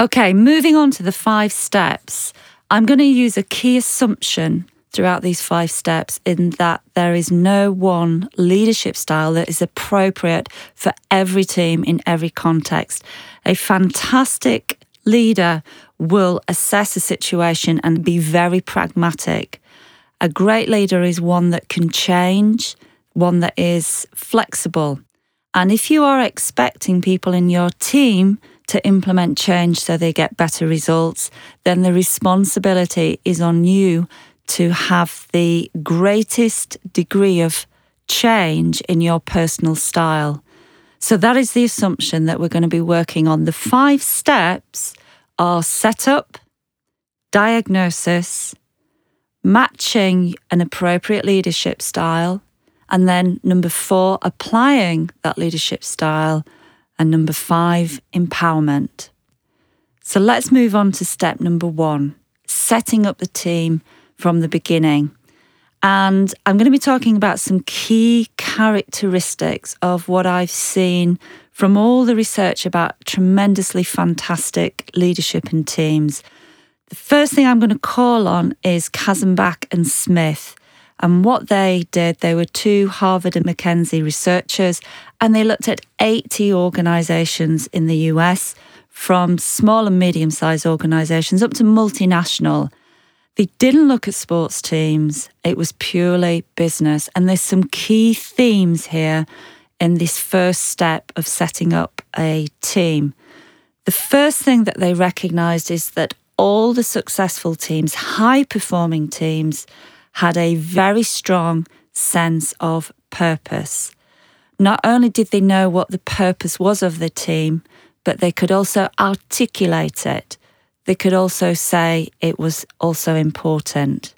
Okay, moving on to the 5 steps. I'm going to use a key assumption throughout these 5 steps in that there is no one leadership style that is appropriate for every team in every context. A fantastic leader will assess a situation and be very pragmatic. A great leader is one that can change, one that is flexible. And if you are expecting people in your team to implement change so they get better results, then the responsibility is on you to have the greatest degree of change in your personal style. So that is the assumption that we're going to be working on. The 5 steps are setup, diagnosis, matching an appropriate leadership style, and then number 4, applying that leadership style, and number 5, empowerment. So let's move on to step number 1, setting up the team from the beginning. And I'm going to be talking about some key characteristics of what I've seen from all the research about tremendously fantastic leadership in teams. The first thing I'm going to call on is Kassenbach and Smith. And what they did, they were 2 Harvard and McKinsey researchers, and they looked at 80 organisations in the US, from small and medium-sized organisations up to multinational. They didn't look at sports teams. It was purely business. And there's some key themes here in this first step of setting up a team. The first thing that they recognised is that all the successful teams, high-performing teams, had a very strong sense of purpose. Not only did they know what the purpose was of the team, but they could also articulate it. They could also say it was also important.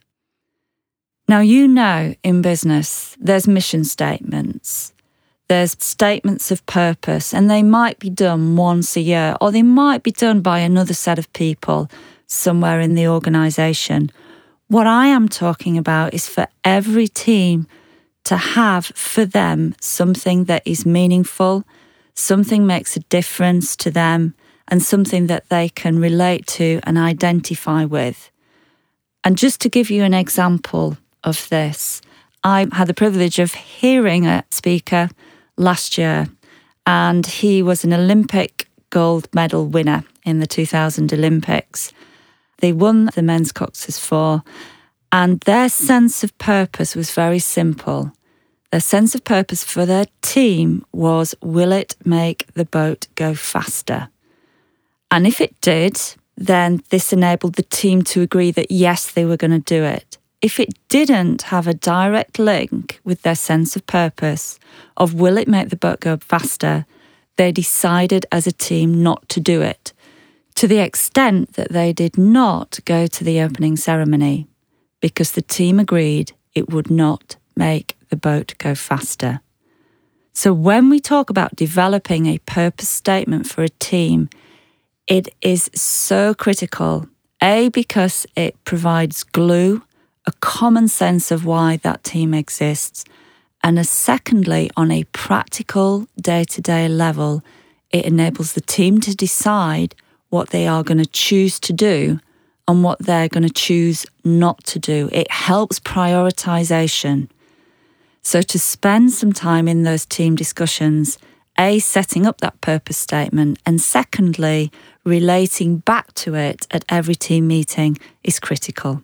Now, you know, in business, there's mission statements, there's statements of purpose, and they might be done once a year, or they might be done by another set of people somewhere in the organisation. What I am talking about is for every team to have for them something that is meaningful, something makes a difference to them, and something that they can relate to and identify with. And just to give you an example of this, I had the privilege of hearing a speaker last year, and he was an Olympic gold medal winner in the 2000 Olympics. They won the men's Cox's 4, and their sense of purpose was very simple. Their sense of purpose for their team was, will it make the boat go faster? And if it did, then this enabled the team to agree that yes, they were going to do it. If it didn't have a direct link with their sense of purpose of will it make the boat go faster, they decided as a team not to do it, to the extent that they did not go to the opening ceremony because the team agreed it would not make the boat go faster. So when we talk about developing a purpose statement for a team, it is so critical, A, because it provides glue, a common sense of why that team exists, and secondly, on a practical day-to-day level, it enables the team to decide what they are going to choose to do and what they're going to choose not to do. It helps prioritization. So to spend some time in those team discussions, A, setting up that purpose statement, and secondly, relating back to it at every team meeting is critical.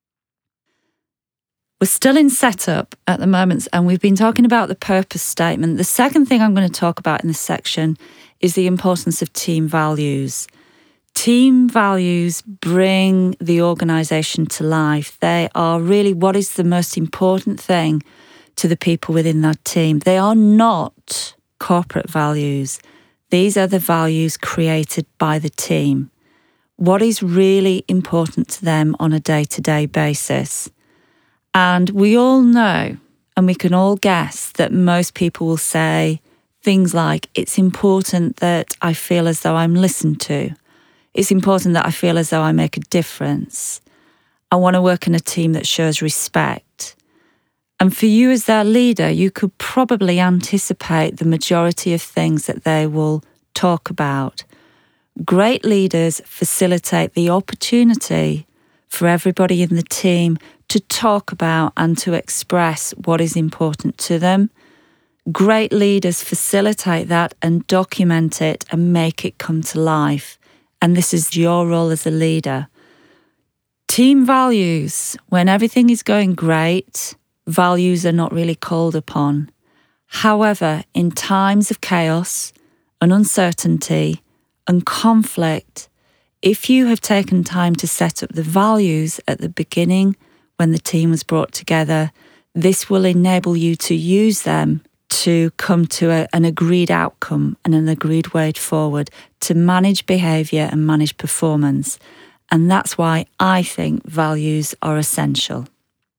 We're still in setup at the moment, and we've been talking about the purpose statement. The second thing I'm going to talk about in this section is the importance of team values. Team values bring the organisation to life. They are really what is the most important thing to the people within that team. They are not corporate values. These are the values created by the team. What is really important to them on a day-to-day basis. And we all know, and we can all guess, that most people will say things like, it's important that I feel as though I'm listened to. It's important that I feel as though I make a difference. I want to work in a team that shows respect. And for you as their leader, you could probably anticipate the majority of things that they will talk about. Great leaders facilitate the opportunity for everybody in the team to talk about and to express what is important to them. Great leaders facilitate that and document it and make it come to life. And this is your role as a leader. Team values. When everything is going great, values are not really called upon. However, in times of chaos and uncertainty and conflict, if you have taken time to set up the values at the beginning when the team was brought together, this will enable you to use them to come to an agreed outcome and an agreed way forward to manage behaviour and manage performance. And that's why I think values are essential.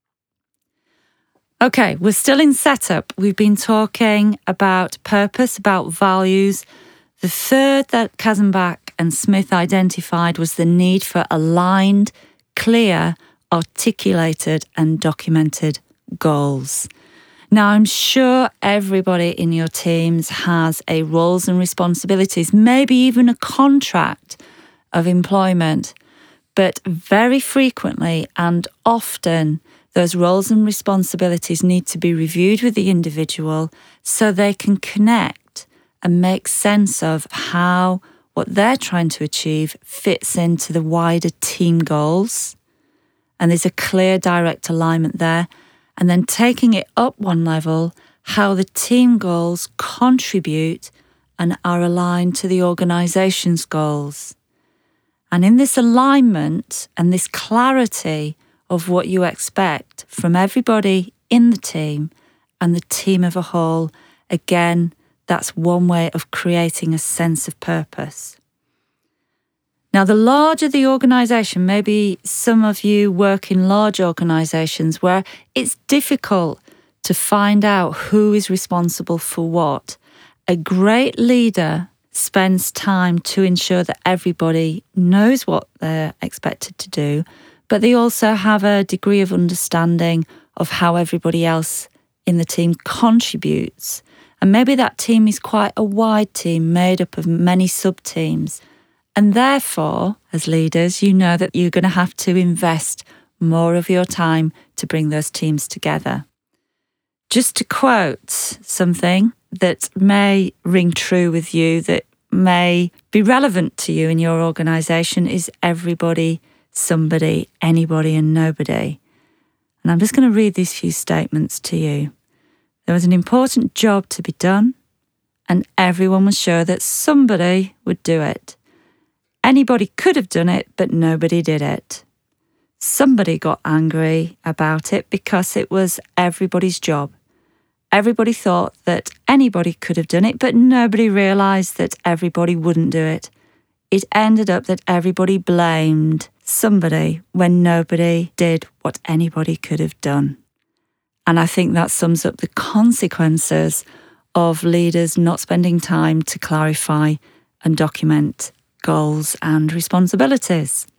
Okay, we're still in setup. We've been talking about purpose, about values. The third that Kassenbach and Smith identified was the need for aligned, clear, articulated and documented goals. Now, I'm sure everybody in your teams has a roles and responsibilities, maybe even a contract of employment, but very frequently and often those roles and responsibilities need to be reviewed with the individual so they can connect and make sense of how what they're trying to achieve fits into the wider team goals. And there's a clear direct alignment there. And then taking it up one level, how the team goals contribute and are aligned to the organisation's goals. And in this alignment and this clarity of what you expect from everybody in the team and the team as a whole, again, that's one way of creating a sense of purpose. Now, the larger the organisation, maybe some of you work in large organisations where it's difficult to find out who is responsible for what. A great leader spends time to ensure that everybody knows what they're expected to do, but they also have a degree of understanding of how everybody else in the team contributes. And maybe that team is quite a wide team made up of many sub-teams. And therefore, as leaders, you know that you're going to have to invest more of your time to bring those teams together. Just to quote something that may ring true with you, that may be relevant to you in your organisation, is everybody, somebody, anybody and nobody. And I'm just going to read these few statements to you. There was an important job to be done, and everyone was sure that somebody would do it. Anybody could have done it, but nobody did it. Somebody got angry about it because it was everybody's job. Everybody thought that anybody could have done it, but nobody realised that everybody wouldn't do it. It ended up that everybody blamed somebody when nobody did what anybody could have done. And I think that sums up the consequences of leaders not spending time to clarify and document goals and responsibilities.